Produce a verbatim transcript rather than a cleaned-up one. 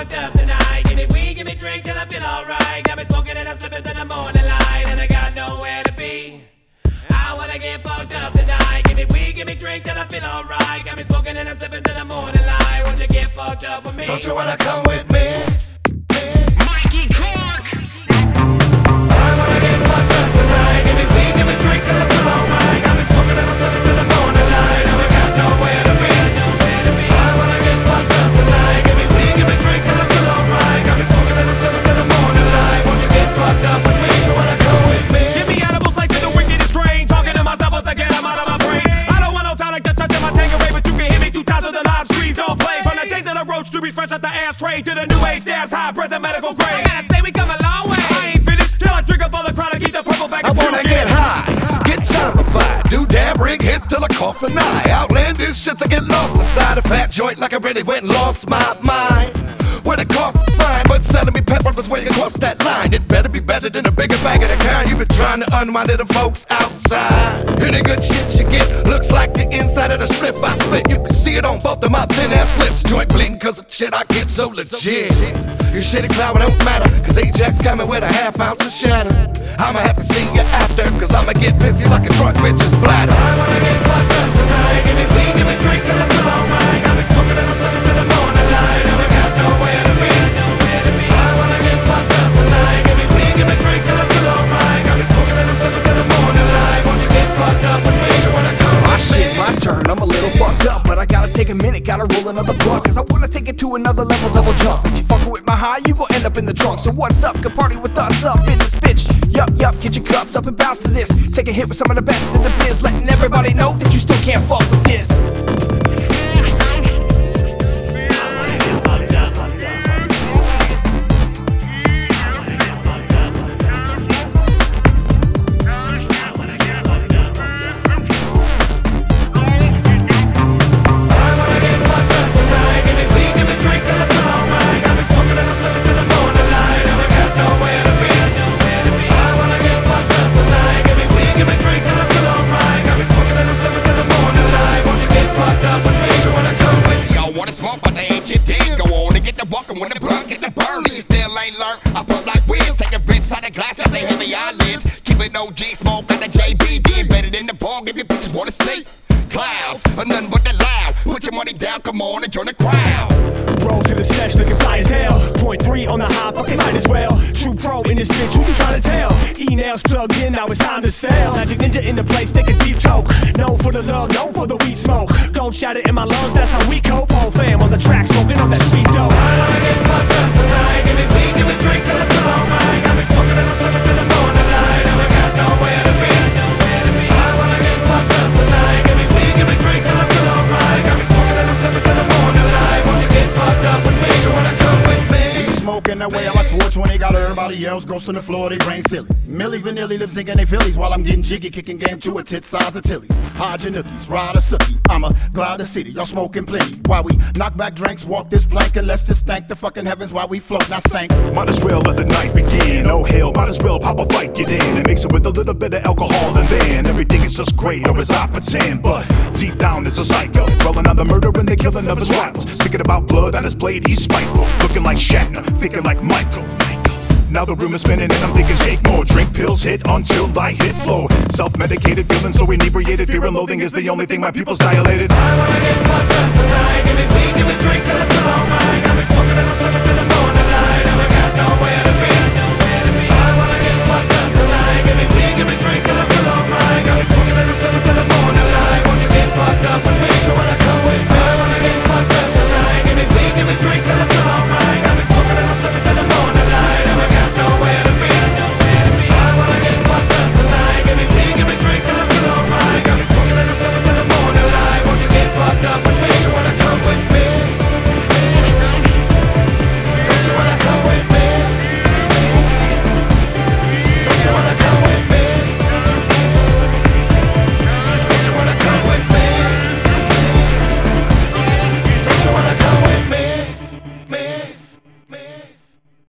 fucked up tonight. Give me weed, give me drink till I feel alright. Got me smoking and I'm sipping to the morning light, and I got nowhere to be. I wanna get fucked up tonight. Give me weed, give me drink till I feel alright. Got me smoking and I'm sipping to the morning light. Won't you get fucked up with me? Don't you wanna come with me? Mikey Clark. I wanna get fucked up tonight. Give me weed, give me drink till I feel alright. Got me smoking and I'm sipping to the morning light, and I got nowhere to be. I wanna get fucked up tonight. Give me weed, give me drink till I feel alright. Got me smoking and I'm sipping to the morning light. Won't you get fucked up with me? You wanna come with me? Give me edibles like the wickedest strain. Talking to myself once I get them out of my brain. I don't want no tonic to touch in my Tanqueray, but you can hit me two times with the live streets. Don't play from the taste of the roach to be fresh out the ashtray to the new age dabs, high present medical grade. I gotta say we come a long way. I ain't finished till I drink up all the chronic, keep the purple back. I wanna get high, get zombified, do damn rig hits till I cough and eye. Outlandish shits I get lost inside a fat joint like I really went and lost my mind. Where the cost is fine, but selling me pepper was way across that line. It better be better than a bigger bag of the kind you've been trying to unwind to the folks outside. Any good shit you get looks like the inside of the spliff I split. You can see it on both of my thin ass lips. Joint bleeding cause of shit I get so legit. Your shitty flower don't matter, cause Ajax coming with a half ounce of shatter. I'ma have to see you after, cause I'ma get busy like a drunk bitch's bladder. I wanna get fucked up tonight. Give me weed, give me drink till I feel alright. Got me smoking and I'm sipping to the morning light, and I got nowhere to be. I wanna get fucked up tonight. Give me weed, give me drink till I feel alright. Got me smoking and I'm sipping to the morning light. Won't you get fucked up with me? You wanna come My with shit, me? my turn, I'm a little fucked up, but I gotta take a minute, gotta roll another blunt, cause I wanna take it to another level, double jump. If you fuckin' with my high, you gon' end up in the trunk. So what's up? Come party with us up in this bitch. Yup, yup, get your cups up and bounce to this. Take a hit with some of the best in the biz, letting everybody know that you still can't fuck with this. Walking with the blunt, get the burn. You still ain't learned. I pump like wheels, taking rips out of glass, got they heavy eyelids. Keep it O G, smoke got the J B D embedded in the bong. If you bitches wanna see clouds, or nothing but the loud. Put your money down, come on and join the crowd. Roll to the sesh, looking fly as hell. Point three on the high, fucking might as well. True pro in this bitch, who you tryna tell? E-nails plugged in, now it's time to sell. Magic Ninja in the place, take a deep choke. No for the love, no for the weed smoke. Don't shout it in my lungs, that's how we cope. Whole fam on the track, smoking on that sweet dope. I wanna get fucked up tonight. Give me weed, give me drink till I feel alright. Got me smoking and I'm sipping to the morning light, and I got nowhere to be. I wanna get fucked up tonight. Give me weed, give me drink till I feel alright. Got me smoking and I'm sipping to the morning light. Won't you get fucked up with me? You wanna come with me? Smoking that way, I like four twenty, got everybody else ghosting the floor, they brain silly. Millie Vanilli lives singing they Phillies while I'm getting jiggy, kicking game to a tit size of Tilly's. Hodge and nookies, ride a sookie, I'ma glide the city, y'all smoking plenty. While we knock back drinks, walk this plank, and let's just thank the fucking heavens while we float, not sank. Might as well let the night begin. Oh hell, might as well pop a fight, get in and mix it with a little bit of alcohol, and then everything is just great, or as I pretend. But deep down is a psycho, rolling on the murder and the killing of his rivals. Thinking about blood on his blade, he's spiteful. Looking like Shatner, thinking like Michael. Now the room is spinning and I'm thinking take more. Drink pills, hit until I hit floor. Self-medicated, feeling so inebriated. Fear and loathing is the only thing my pupils dilated. I wanna get fucked up tonight. Give me weed, give me drink till I feel alright.